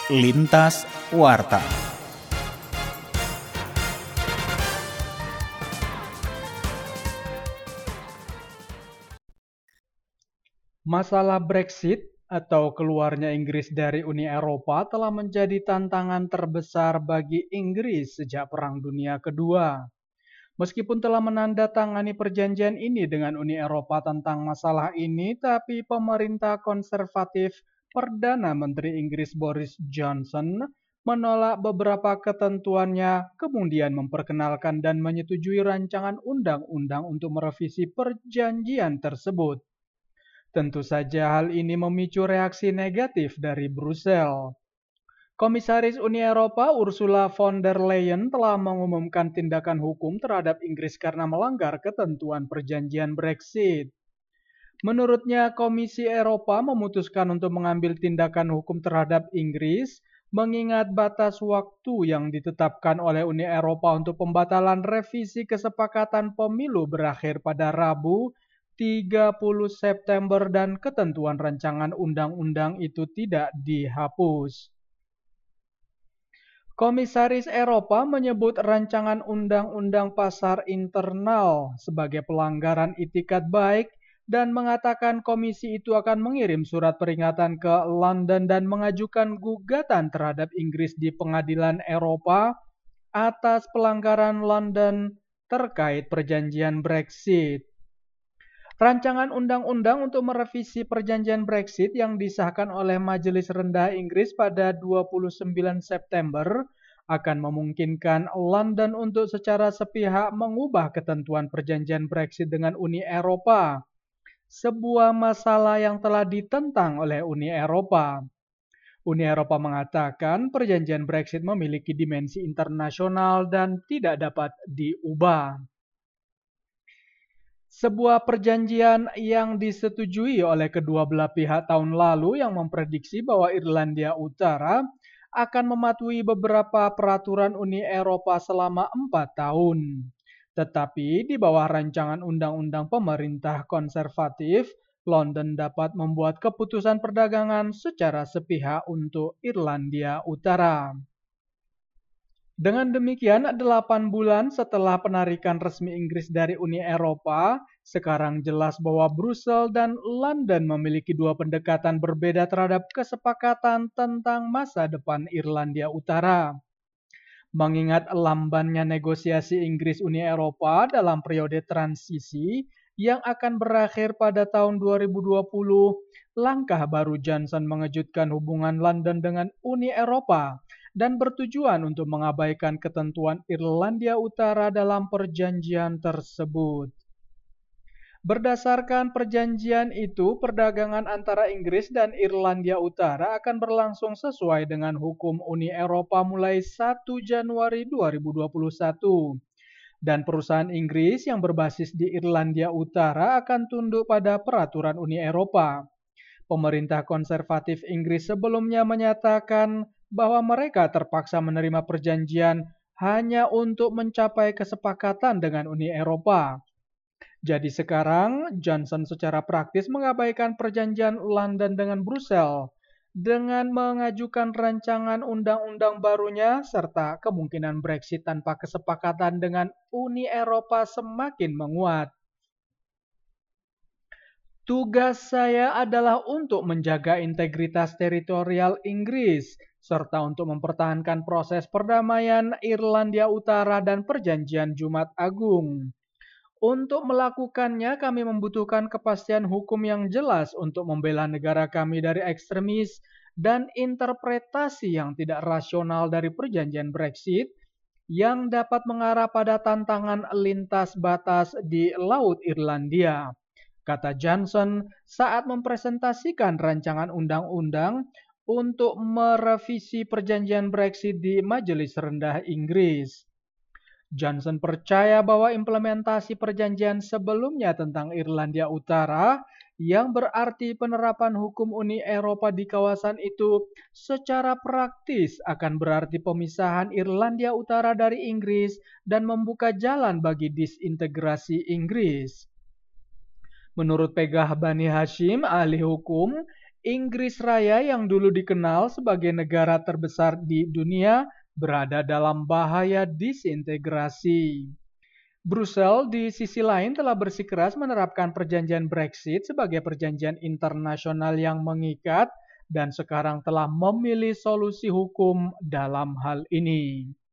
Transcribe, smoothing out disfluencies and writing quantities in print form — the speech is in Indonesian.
Lintas Warta. Masalah Brexit atau keluarnya Inggris dari Uni Eropa telah menjadi tantangan terbesar bagi Inggris sejak Perang Dunia Kedua. Meskipun telah menandatangani perjanjian ini dengan Uni Eropa tentang masalah ini, tapi pemerintah konservatif Perdana Menteri Inggris Boris Johnson menolak beberapa ketentuannya, kemudian memperkenalkan dan menyetujui rancangan undang-undang untuk merevisi perjanjian tersebut. Tentu saja hal ini memicu reaksi negatif dari Brussel. Komisaris Uni Eropa Ursula von der Leyen telah mengumumkan tindakan hukum terhadap Inggris karena melanggar ketentuan perjanjian Brexit. Menurutnya, Komisi Eropa memutuskan untuk mengambil tindakan hukum terhadap Inggris mengingat batas waktu yang ditetapkan oleh Uni Eropa untuk pembatalan revisi kesepakatan pemilu berakhir pada Rabu 30 September dan ketentuan rancangan undang-undang itu tidak dihapus. Komisaris Eropa menyebut rancangan undang-undang pasar internal sebagai pelanggaran itikat baik dan mengatakan komisi itu akan mengirim surat peringatan ke London dan mengajukan gugatan terhadap Inggris di Pengadilan Eropa atas pelanggaran London terkait perjanjian Brexit. Rancangan undang-undang untuk merevisi perjanjian Brexit yang disahkan oleh Majelis Rendah Inggris pada 29 September akan memungkinkan London untuk secara sepihak mengubah ketentuan perjanjian Brexit dengan Uni Eropa, sebuah masalah yang telah ditentang oleh Uni Eropa. Uni Eropa mengatakan perjanjian Brexit memiliki dimensi internasional dan tidak dapat diubah. Sebuah perjanjian yang disetujui oleh kedua belah pihak tahun lalu yang memprediksi bahwa Irlandia Utara akan mematuhi beberapa peraturan Uni Eropa selama 4 tahun. Tetapi di bawah rancangan undang-undang pemerintah konservatif, London dapat membuat keputusan perdagangan secara sepihak untuk Irlandia Utara. Dengan demikian, 8 bulan setelah penarikan resmi Inggris dari Uni Eropa, sekarang jelas bahwa Brussel dan London memiliki dua pendekatan berbeda terhadap kesepakatan tentang masa depan Irlandia Utara. Mengingat lambannya negosiasi Inggris-Uni Eropa dalam periode transisi yang akan berakhir pada tahun 2020, langkah baru Johnson mengejutkan hubungan London dengan Uni Eropa dan bertujuan untuk mengabaikan ketentuan Irlandia Utara dalam perjanjian tersebut. Berdasarkan perjanjian itu, perdagangan antara Inggris dan Irlandia Utara akan berlangsung sesuai dengan hukum Uni Eropa mulai 1 Januari 2021. Dan perusahaan Inggris yang berbasis di Irlandia Utara akan tunduk pada peraturan Uni Eropa. Pemerintah konservatif Inggris sebelumnya menyatakan bahwa mereka terpaksa menerima perjanjian hanya untuk mencapai kesepakatan dengan Uni Eropa. Jadi sekarang Johnson secara praktis mengabaikan perjanjian London dengan Brussel dengan mengajukan rancangan undang-undang barunya serta kemungkinan Brexit tanpa kesepakatan dengan Uni Eropa semakin menguat. Tugas saya adalah untuk menjaga integritas teritorial Inggris, serta untuk mempertahankan proses perdamaian Irlandia Utara dan perjanjian Jumat Agung. Untuk melakukannya, kami membutuhkan kepastian hukum yang jelas untuk membela negara kami dari ekstremis dan interpretasi yang tidak rasional dari perjanjian Brexit yang dapat mengarah pada tantangan lintas batas di Laut Irlandia, kata Johnson saat mempresentasikan rancangan undang-undang untuk merevisi perjanjian Brexit di Majelis Rendah Inggris. Johnson percaya bahwa implementasi perjanjian sebelumnya tentang Irlandia Utara yang berarti penerapan hukum Uni Eropa di kawasan itu secara praktis akan berarti pemisahan Irlandia Utara dari Inggris dan membuka jalan bagi disintegrasi Inggris. Menurut Pegah Bani Hashim, ahli hukum, Inggris Raya yang dulu dikenal sebagai negara terbesar di dunia berada dalam bahaya disintegrasi. Brussel di sisi lain telah bersikeras menerapkan perjanjian Brexit sebagai perjanjian internasional yang mengikat dan sekarang telah memilih solusi hukum dalam hal ini.